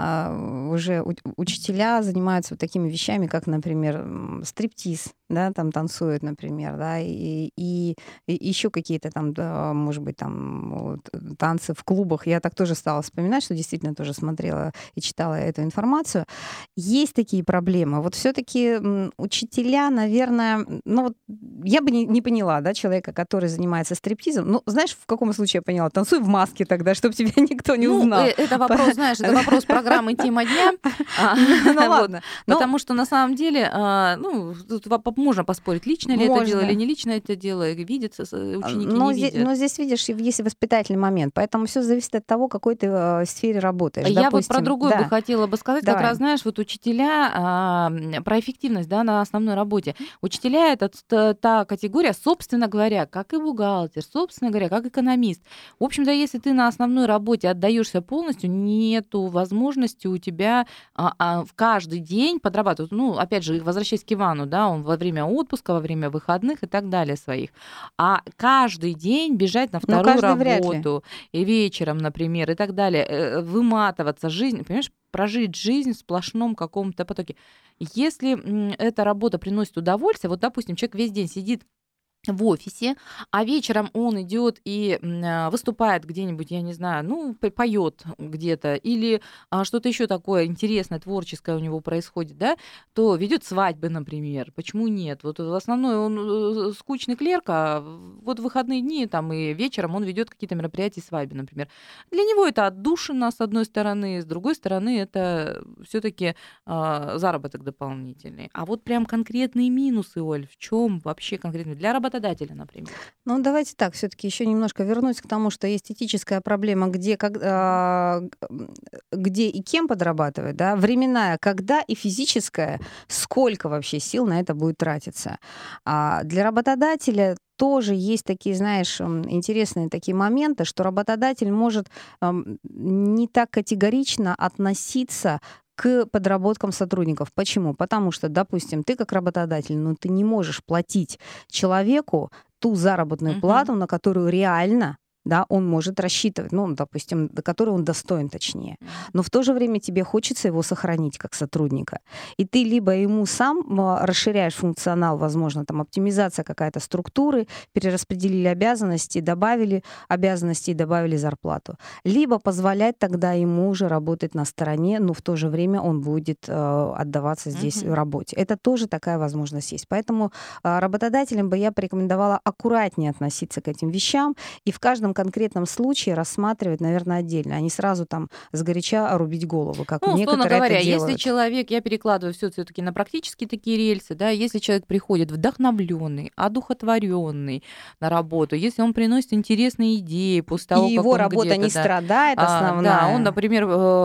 [SPEAKER 3] а, уже у- учителя занимаются вот такими вещами, как, например, м, стриптиз, да, там танцуют, например, да, и, и, и еще какие-то там, да, может быть, там вот, танцы в клубах. Я так тоже стала вспоминать, что действительно тоже смотрела и читала эту информацию. Есть такие проблемы. Вот все-таки учителя, наверное, ну вот я бы не, не поняла, да, человека, который занимается стриптизом. Ну, знаешь, в каком случае я поняла? Танцуй в маске тогда, чтобы тебя никто не
[SPEAKER 2] Ну,
[SPEAKER 3] узнал.
[SPEAKER 2] э, это вопрос, знаешь, это вопрос программы «Тема дня». А,
[SPEAKER 3] Ну
[SPEAKER 2] вот.
[SPEAKER 3] ладно. Ну,
[SPEAKER 2] Потому что на самом деле, а, ну, тут во- можно поспорить, лично ли это
[SPEAKER 3] Можно.
[SPEAKER 2] дело или не лично это дело, видят с- с- ученики,
[SPEAKER 3] Но
[SPEAKER 2] не
[SPEAKER 3] здесь,
[SPEAKER 2] видят.
[SPEAKER 3] но здесь, видишь, есть воспитательный момент, поэтому все зависит от того, какой ты э, сфере работаешь.
[SPEAKER 2] Я вот про
[SPEAKER 3] Допустим,
[SPEAKER 2] другое бы
[SPEAKER 3] да.
[SPEAKER 2] хотела бы сказать, как
[SPEAKER 3] Давай.
[SPEAKER 2] раз, знаешь, вот учителя, а, м, про эффективность, да, на основной работе. Учителя — это т- та категория, собственно говоря, как и бухгалтер, собственно говоря, как экономист. В общем-то, если ты на основной работе отдаешься полностью, нету возможности у тебя а, а, в каждый день подрабатывать. Ну, опять же, возвращаясь к Ивану, да, он во время отпуска, во время выходных и так далее своих. А каждый день бежать на
[SPEAKER 3] Ну,
[SPEAKER 2] вторую
[SPEAKER 3] каждый вряд ли.
[SPEAKER 2] работу, и вечером, например, и так далее, э, выматываться, жизнь, понимаешь, прожить жизнь в сплошном каком-то потоке. Если м, эта работа приносит удовольствие, вот, допустим, человек весь день сидит в офисе, а вечером он идет и м, а, выступает где-нибудь, я не знаю, ну, п- поет где-то, или а, что-то еще такое интересное, творческое у него происходит, да, то ведет свадьбы, например. Почему нет? Вот в основной он э, скучный клерк, а в- вот в выходные дни там и вечером он ведет какие-то мероприятия свадьбы, например. Для него это отдушина, с одной стороны, с другой стороны, это все-таки заработок дополнительный. А вот прям конкретные минусы, Оль, в чем вообще конкретно для работодателя, например?
[SPEAKER 3] Ну, давайте так, все-таки еще немножко вернусь к тому, что есть этическая проблема, где, как, а, г- где и кем подрабатывать, да, временная, когда и физическая, сколько вообще сил на это будет тратиться. А для работодателя тоже есть такие, знаешь, м, интересные такие моменты, что работодатель может ам, не так категорично относиться к подработкам сотрудников. Почему? Потому что, допустим, ты как работодатель, ну, ты не можешь платить человеку ту заработную
[SPEAKER 2] Мгм.
[SPEAKER 3] плату, на которую реально, да, он может рассчитывать, ну, допустим, до которой он достоин, точнее. Но в то же время тебе хочется его сохранить как сотрудника. И ты либо ему сам м, расширяешь функционал, возможно, там оптимизация какая-то структуры, перераспределили обязанности, добавили обязанности и добавили зарплату. Либо позволять тогда ему уже работать на стороне, но в то же время он будет э, отдаваться здесь
[SPEAKER 2] Мгм.
[SPEAKER 3] в работе. Это тоже такая возможность есть. Поэтому э, работодателям бы я порекомендовала аккуратнее относиться к этим вещам и в каждом конкретном случае рассматривать, наверное, отдельно, а не сразу там сгоряча рубить голову, как
[SPEAKER 2] Ну, условно
[SPEAKER 3] некоторые
[SPEAKER 2] говоря,
[SPEAKER 3] это
[SPEAKER 2] если
[SPEAKER 3] делают.
[SPEAKER 2] человек, я перекладываю все таки на практические такие рельсы, да, если человек приходит вдохновленный, одухотворенный на работу, если он приносит интересные идеи после того,
[SPEAKER 3] И
[SPEAKER 2] как
[SPEAKER 3] его
[SPEAKER 2] он
[SPEAKER 3] работа
[SPEAKER 2] где-то,
[SPEAKER 3] не
[SPEAKER 2] да,
[SPEAKER 3] страдает,
[SPEAKER 2] а,
[SPEAKER 3] основная.
[SPEAKER 2] да, он, например,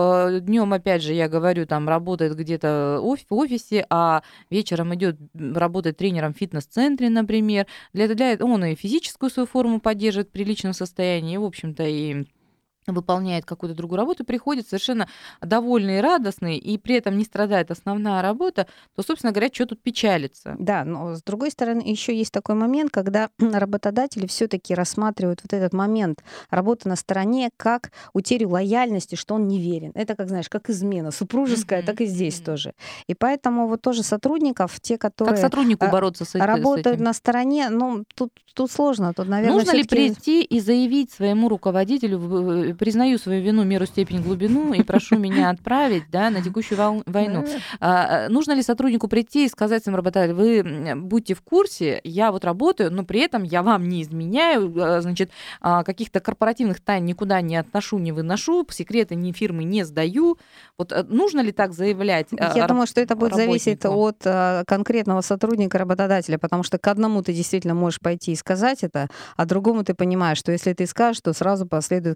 [SPEAKER 2] днем, опять же, я говорю, там работает где-то оф- в офисе, а вечером идет работать тренером в фитнес-центре, например. Для, для этого он и физическую свою форму поддерживает в приличном состоянии, и, в общем-то, и выполняет какую-то другую работу, приходит совершенно довольный и радостный, и при этом не страдает основная работа, то, собственно говоря, что тут печалиться?
[SPEAKER 3] Да, но с другой стороны, еще есть такой момент, когда работодатели все-таки рассматривают вот этот момент работы на стороне как утерю лояльности, что он не верен. Это, как знаешь, как измена супружеская,
[SPEAKER 2] Мгм,
[SPEAKER 3] так и здесь
[SPEAKER 2] мгм.
[SPEAKER 3] тоже. И поэтому вот тоже сотрудников, те,
[SPEAKER 2] Как
[SPEAKER 3] которые
[SPEAKER 2] сотруднику
[SPEAKER 3] а,
[SPEAKER 2] бороться с, эт- с
[SPEAKER 3] работают
[SPEAKER 2] этим?
[SPEAKER 3] на стороне, ну, тут, тут сложно. Тут, наверное,
[SPEAKER 2] Нужно ли
[SPEAKER 3] всё-таки-
[SPEAKER 2] прийти и заявить своему руководителю, в- признаю свою вину, меру, степень, глубину и прошу меня отправить, да, на текущую вол- войну? А, а, нужно ли сотруднику прийти и сказать своему работодателю: вы м, будьте в курсе, я вот работаю, но при этом я вам не изменяю, а, значит, а, каких-то корпоративных тайн никуда не отношу, не выношу, секреты ни фирмы не сдаю. Вот а, нужно ли так заявлять? а,
[SPEAKER 3] Я
[SPEAKER 2] раб-
[SPEAKER 3] думаю, что это будет зависеть
[SPEAKER 2] работнику?
[SPEAKER 3] от э, конкретного сотрудника, работодателя, потому что к одному ты действительно можешь пойти и сказать это, а другому ты понимаешь, что если ты скажешь, то сразу последуют карательные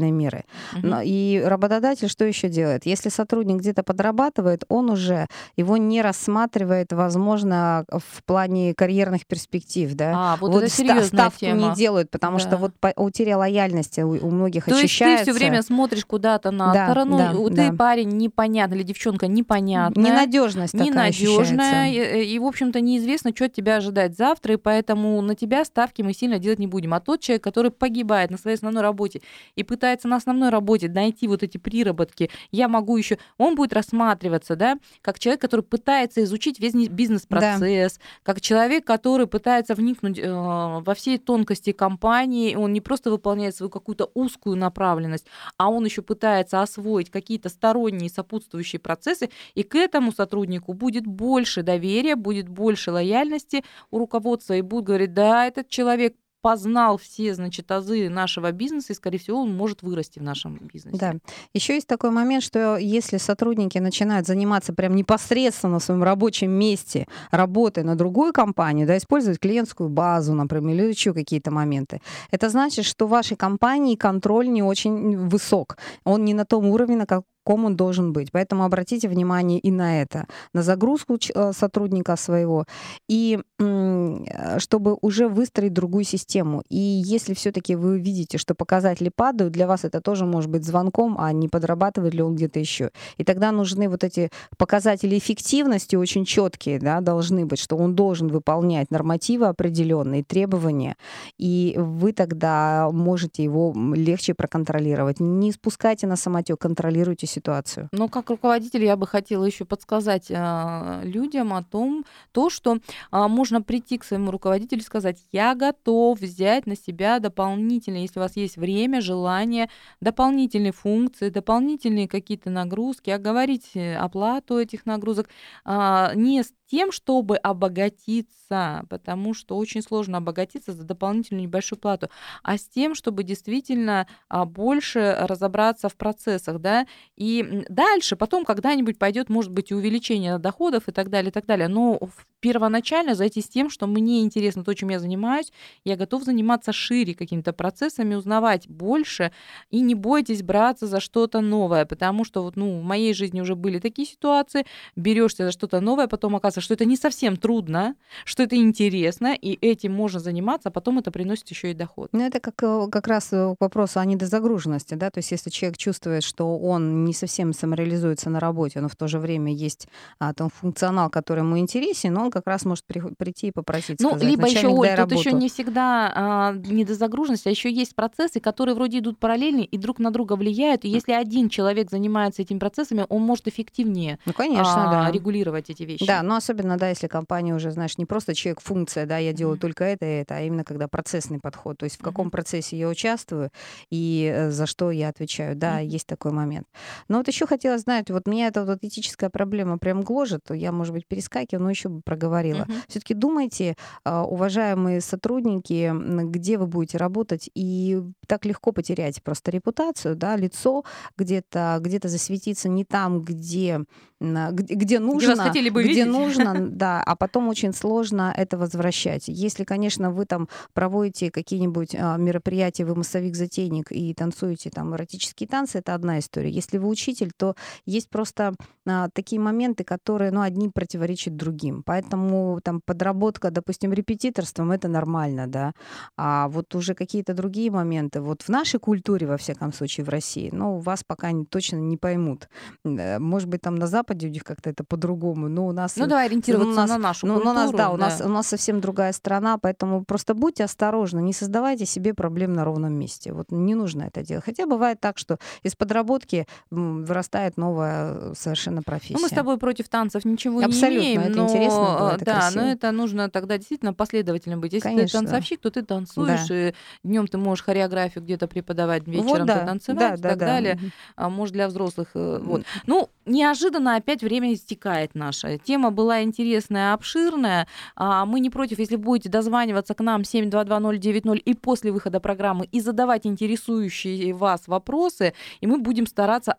[SPEAKER 3] минимальной меры.
[SPEAKER 2] Мгм.
[SPEAKER 3] Но и работодатель что еще делает? Если сотрудник где-то подрабатывает, он уже его не рассматривает, возможно, в плане карьерных перспектив, да.
[SPEAKER 2] А, вот это
[SPEAKER 3] ста-
[SPEAKER 2] серьезная
[SPEAKER 3] ставку
[SPEAKER 2] тема.
[SPEAKER 3] не делают, потому что
[SPEAKER 2] Да.
[SPEAKER 3] вот по- утеря лояльности у, у многих
[SPEAKER 2] То есть ты
[SPEAKER 3] ощущается.
[SPEAKER 2] все время смотришь куда-то на
[SPEAKER 3] Да,
[SPEAKER 2] сторону,
[SPEAKER 3] да,
[SPEAKER 2] у- ты
[SPEAKER 3] да.
[SPEAKER 2] парень непонятный или девчонка непонятная,
[SPEAKER 3] Ненадежность такая
[SPEAKER 2] ненадежная,
[SPEAKER 3] ощущается.
[SPEAKER 2] и, и, в общем-то, неизвестно, что от тебя ожидать завтра, и поэтому на тебя ставки мы сильно делать не будем. А тот человек, который погибает на своей основной работе и пытается на основной работе найти вот эти приработки, я могу еще, он будет рассматриваться, да, как человек, который пытается изучить весь ни- бизнес-процесс, как человек, который пытается вникнуть э, во все тонкости компании, он не просто выполняет свою какую-то узкую направленность, а он еще пытается освоить какие-то сторонние сопутствующие процессы, и к этому сотруднику будет больше доверия, будет больше лояльности у руководства, и будут говорить, да, этот человек познал все, значит, азы нашего бизнеса, и, скорее всего, он может вырасти в нашем бизнесе.
[SPEAKER 3] Да. Еще есть такой момент, что если сотрудники начинают заниматься прям непосредственно в своем рабочем месте работой на другую компанию, да, использовать клиентскую базу, например, или еще какие-то моменты, это значит, что в вашей компании контроль не очень высок. Он не на том уровне, на каком он должен быть. Поэтому обратите внимание и на это, на загрузку ч- э, сотрудника своего, и м, э, чтобы уже выстроить другую систему. И если все-таки вы видите, что показатели падают, для вас это тоже может быть звонком, а не подрабатывает ли он где-то еще. И тогда нужны вот эти показатели эффективности очень четкие, да, должны быть, что он должен выполнять нормативы определенные, требования, и вы тогда можете его легче проконтролировать. Не спускайте на самотек, контролируйте ситуацию.
[SPEAKER 2] Но как руководитель я бы хотела еще подсказать а, людям о том, то, что а, можно прийти к своему руководителю и сказать, я готов взять на себя дополнительные, если у вас есть время, желание, дополнительные функции, дополнительные какие-то нагрузки, оговорить оплату этих нагрузок а, не с тем, чтобы обогатиться, потому что очень сложно обогатиться за дополнительную небольшую плату, а с тем, чтобы действительно а, больше разобраться в процессах, да, и м, дальше, потом когда-нибудь пойдет, может быть, и увеличение доходов и так далее, и так далее, но в- первоначально зайти с тем, что мне интересно то, чем я занимаюсь, я готов заниматься шире какими-то процессами, узнавать больше, и не бойтесь браться за что-то новое, потому что вот, ну, в моей жизни уже были такие ситуации, берешься за что-то новое, потом оказывается, что это не совсем трудно, что это интересно, и этим можно заниматься, а потом это приносит еще и доход.
[SPEAKER 3] Ну, это как, э, как раз э, к вопросу о недозагруженности, да, то есть если человек чувствует, что он не совсем самореализуется на работе, но в то же время есть а, там функционал, который ему интересен, он как раз может при- прийти и попросить
[SPEAKER 2] Ну,
[SPEAKER 3] сказать,
[SPEAKER 2] либо еще,
[SPEAKER 3] начальник,
[SPEAKER 2] Оль,
[SPEAKER 3] дай
[SPEAKER 2] тут еще
[SPEAKER 3] работу.
[SPEAKER 2] не всегда а, недозагруженность, а еще есть процессы, которые вроде идут параллельно и друг на друга влияют. И если один человек занимается этими процессами, он может эффективнее
[SPEAKER 3] Ну, конечно,
[SPEAKER 2] а,
[SPEAKER 3] да.
[SPEAKER 2] регулировать эти вещи.
[SPEAKER 3] Да, но особенно, да, если компания уже, знаешь, не просто человек-функция, да, я делаю
[SPEAKER 2] Мгм.
[SPEAKER 3] только это и это, а именно когда процессный подход, то есть в каком
[SPEAKER 2] Мгм.
[SPEAKER 3] процессе я участвую и э, за что я отвечаю. Да,
[SPEAKER 2] Мгм.
[SPEAKER 3] есть такой момент. Но вот еще хотела знать, вот меня эта вот этическая проблема прям гложет, то я, может быть, перескакиваю, но еще бы проговорила.
[SPEAKER 2] Мгм.
[SPEAKER 3] Все-таки думайте, а, уважаемые сотрудники, м, где вы будете работать, и так легко потерять просто репутацию, да, лицо, где-то где-то засветиться не там, где, м, где, где нужно,
[SPEAKER 2] вас хотели бы
[SPEAKER 3] где
[SPEAKER 2] видеть.
[SPEAKER 3] нужно, да, а потом очень сложно это возвращать. Если, конечно, вы там проводите какие-нибудь а, мероприятия, вы массовик-затейник и танцуете там эротические танцы, это одна история. Если вы учитель, то есть просто а, такие моменты, которые, ну, одни противоречат другим. Поэтому там подработка, допустим, репетиторством, это нормально, да. А вот уже какие-то другие моменты, вот в нашей культуре, во всяком случае, в России, ну, вас пока не- точно не поймут. Э, Может быть, там на Западе у них как-то это по-другому, но у нас...
[SPEAKER 2] Ну, давай ориентироваться
[SPEAKER 3] у нас-
[SPEAKER 2] на нашу
[SPEAKER 3] ну,
[SPEAKER 2] культуру.
[SPEAKER 3] ну, у нас, да, у нас, у нас совсем другая страна, поэтому просто будьте осторожны, не создавайте себе проблем на ровном месте. Вот не нужно это делать. Хотя бывает так, что из подработки м, вырастает новая э, совершенно профессия.
[SPEAKER 2] Ну, мы с тобой против танцев ничего
[SPEAKER 3] Абсолютно,
[SPEAKER 2] не имеем,
[SPEAKER 3] это
[SPEAKER 2] но,
[SPEAKER 3] интересно было,
[SPEAKER 2] а,
[SPEAKER 3] это
[SPEAKER 2] да,
[SPEAKER 3] красиво.
[SPEAKER 2] но это нужно тогда действительно последовательно быть. Если
[SPEAKER 3] Конечно.
[SPEAKER 2] ты танцовщик, то ты танцуешь, и днем ты можешь хореографию где-то преподавать, вечером
[SPEAKER 3] Вот, да,
[SPEAKER 2] потанцевать
[SPEAKER 3] да,
[SPEAKER 2] и
[SPEAKER 3] да,
[SPEAKER 2] так
[SPEAKER 3] да.
[SPEAKER 2] далее.
[SPEAKER 3] Мгм.
[SPEAKER 2] А, может, для взрослых. э, Вот. Ну, неожиданно опять время истекает наше. Тема была интересная, обширная. А, Мы не против, если будете дозваниваться к нам семь два два ноль девять ноль и после выхода программы и задавать интересующие вас вопросы, и мы будем стараться ответить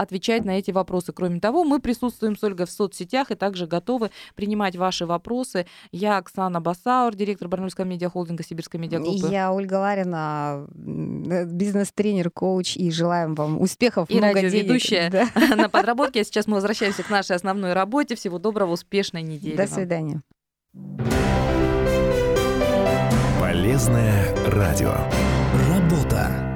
[SPEAKER 2] отвечать на эти вопросы. Кроме того, мы присутствуем с Ольгой в соцсетях и также готовы принимать ваши вопросы. Я Оксана Басауэр, директор Барнаульского медиахолдинга Сибирской медиагруппы.
[SPEAKER 3] Я Ольга Ларина, бизнес-тренер, коуч, и желаем вам успехов,
[SPEAKER 2] и
[SPEAKER 3] много
[SPEAKER 2] радиоведущая
[SPEAKER 3] денег. Да.
[SPEAKER 2] на подработке. А сейчас мы возвращаемся к нашей основной работе. Всего доброго, успешной недели.
[SPEAKER 3] До
[SPEAKER 2] вам.
[SPEAKER 3] свидания.
[SPEAKER 1] Полезное радио. Работа.